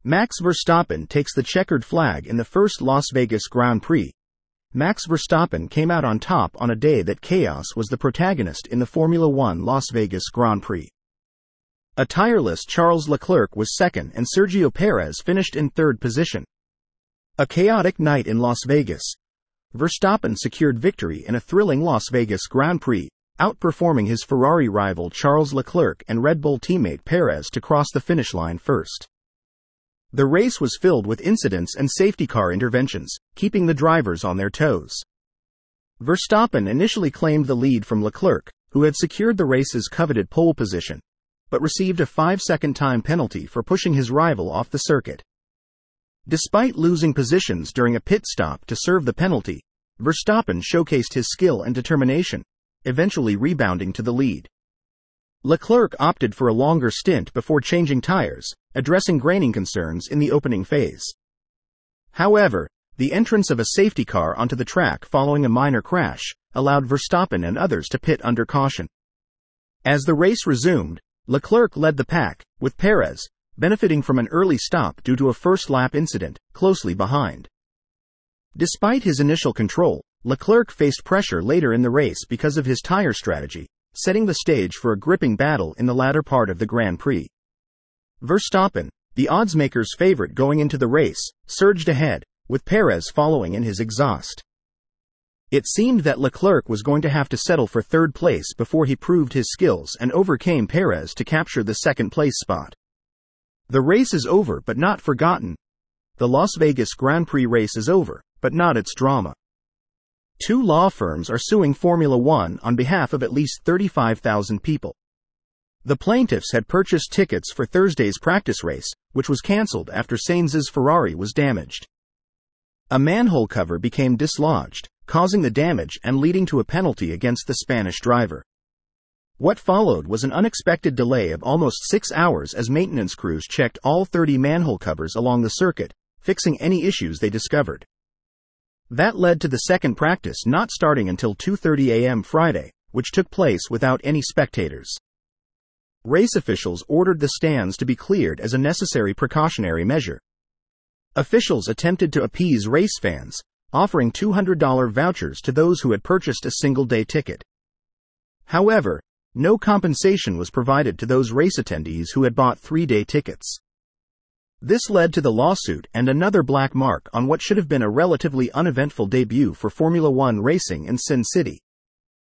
Max Verstappen takes the checkered flag in the first Las Vegas Grand Prix. Max Verstappen came out on top on a day that chaos was the protagonist in the Formula One Las Vegas Grand Prix. A tireless Charles Leclerc was second and Sergio Perez finished in third position. A chaotic night in Las Vegas. Verstappen secured victory in a thrilling Las Vegas Grand Prix, outperforming his Ferrari rival Charles Leclerc and Red Bull teammate Perez to cross the finish line first. The race was filled with incidents and safety car interventions, keeping the drivers on their toes. Verstappen initially claimed the lead from Leclerc, who had secured the race's coveted pole position, but received a 5-second time penalty for pushing his rival off the circuit. Despite losing positions during a pit stop to serve the penalty, Verstappen showcased his skill and determination, eventually rebounding to the lead. Leclerc opted for a longer stint before changing tires, addressing graining concerns in the opening phase. However, the entrance of a safety car onto the track following a minor crash allowed Verstappen and others to pit under caution. As the race resumed, Leclerc led the pack, with Perez benefiting from an early stop due to a first-lap incident, closely behind. Despite his initial control, Leclerc faced pressure later in the race because of his tire strategy, setting the stage for a gripping battle in the latter part of the Grand Prix. Verstappen, the oddsmakers' favorite going into the race, surged ahead, with Perez following in his exhaust. It seemed that Leclerc was going to have to settle for third place before he proved his skills and overcame Perez to capture the second-place spot. The race is over but not forgotten. The Las Vegas Grand Prix race is over, but not its drama. Two law firms are suing Formula One on behalf of at least 35,000 people. The plaintiffs had purchased tickets for Thursday's practice race, which was cancelled after Sainz's Ferrari was damaged. A manhole cover became dislodged, causing the damage and leading to a penalty against the Spanish driver. What followed was an unexpected delay of almost 6 hours as maintenance crews checked all 30 manhole covers along the circuit, fixing any issues they discovered. That led to the second practice not starting until 2:30 a.m. Friday, which took place without any spectators. Race officials ordered the stands to be cleared as a necessary precautionary measure. Officials attempted to appease race fans, offering $200 vouchers to those who had purchased a single-day ticket. However, no compensation was provided to those race attendees who had bought 3-day tickets. This led to the lawsuit and another black mark on what should have been a relatively uneventful debut for Formula One racing in Sin City.